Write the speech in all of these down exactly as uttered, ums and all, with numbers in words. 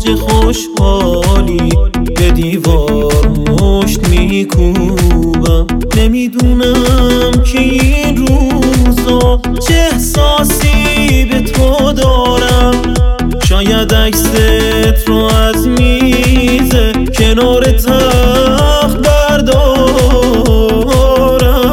چه خوشحالی به دیوار مشت میکوبم. نمیدونم که این روزا چه احساسی به تو دارم. شاید عکست رو از میز کنار تخت بردارم.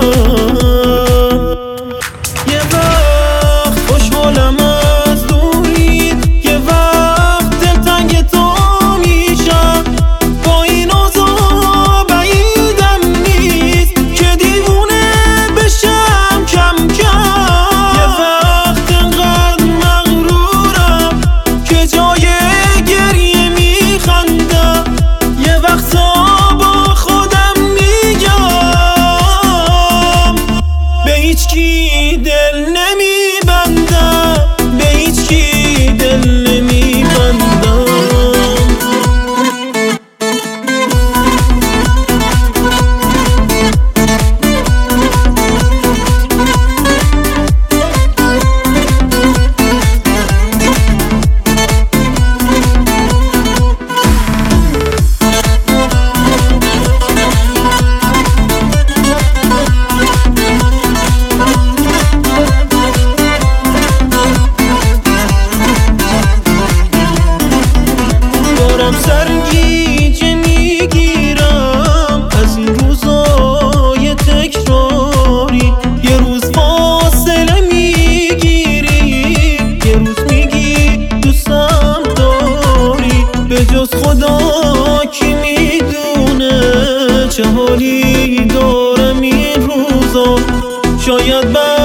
یه وقت خوشحالم از دوریت، یه وقت دلتنگ تو میشم. با این اوضاع بعیدم نیست که دیوونه بشم کم کم. یه وقت انقدر مغرورم که جای گریه میخندم. یه وقتا با خودم میگم به هیچ کی دل نمیبندم، به هیچ کی دل نمیبندم. سرگیجه میگیرم از این روزای تکراری. یه روز فاصله میگیری، یه روز میگی دوستم داری. به جز خدا کی میدونه چه حالی دارم این روزا. شاید